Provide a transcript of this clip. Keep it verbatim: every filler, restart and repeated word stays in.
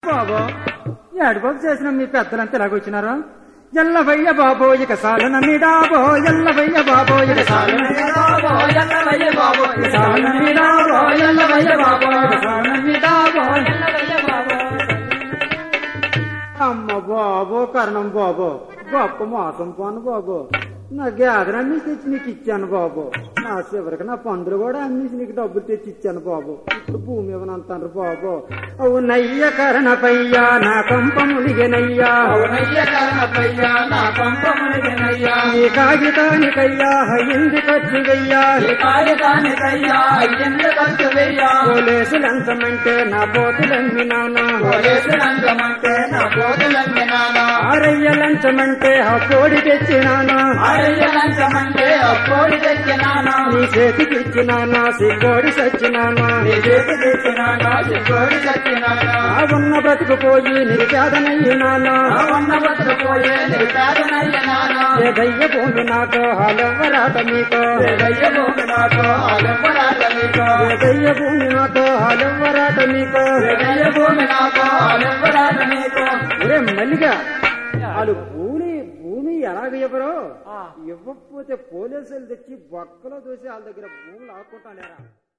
బాబో ఏడుబాబు చేసిన మీ పెద్దలంతా ఎలాగొచ్చినారు? ఎల్లవయ్య బాబో ఇక సాలు నమ్మిడాబో, ఎల్లవయ్య బాబో ఇక సాలు నమ్మిడాబో, ఎల్లవయ్య బాబో ఇక సాలు నమ్మిడాబో, ఎల్లవయ్య బాబో ఇక సాలు నమ్మిడాబో, ఎల్లవయ్య బాబో. అమ్మ బాబో కరణం బాబో, గొప్ప మోసం పోను బాబో. నా గేదెలు అమ్మేసి తెచ్చి నీకు ఇచ్చాను బాబు. నా చివరికి నా పందులు కూడా అమ్మేసి నీకు డబ్బులు తెచ్చి ఇచ్చాను బాబు. ఇప్పుడు భూమి ఇవ్వనంటారు బాబు. అవునయ్య కరణపయ్యా నా కంప మునిగెనయ్యా, అవునయ్య కరణపయ్యా నా కంప మునిగెనయ్యా. ఈ కాగితానికయ్యా అయ్యింది ఖర్చు వెయ్యా, ఈ కాగితానికయ్యా అయ్యింది ఖర్చు వెయ్యా. పోలీసు లంచమంటే నా పోతులమ్మినానా, పోలీసు లంచమంటే నా పోతులమ్మినానా. ఆరయ్య లంచమంటే ఆ కోడి తెచ్చినానా, ఆరయ్య లంచమంటే ఆ కోడి తెచ్చినానా. నీ చేతికి ఇచ్చినానా సిగ్గోడి సచ్చినానా, నీ చేతికి ఇచ్చినానా సిగ్గోడి సచ్చినానా. ఉన్న బ్రతుకుపోయి నిరుపేదనయ్యినానా, ఉన్న బ్రతుకుపోయి నిరుపేదనయ్యినానా. ఏదయ్య భూమి నాకో హాలెవ్వరాట మీకో, ఏదయ్య భూమి నాకో హాలెవ్వరాట మీకో, ఏదయ్య భూమి నాకో హాలెవ్వరాట మీకో, ఏదయ్య భూమి నాకో హాలెవ్వరాట మీకో. ఒరే మల్లిగా వాళ్ళు భూమి భూమి ఎలాగ ఇవ్వరో, ఇవ్వకపోతే పోలీసులు తెచ్చి బొక్కలో దోసి వాళ్ళ దగ్గర భూములు ఆడుకుంటానేరా.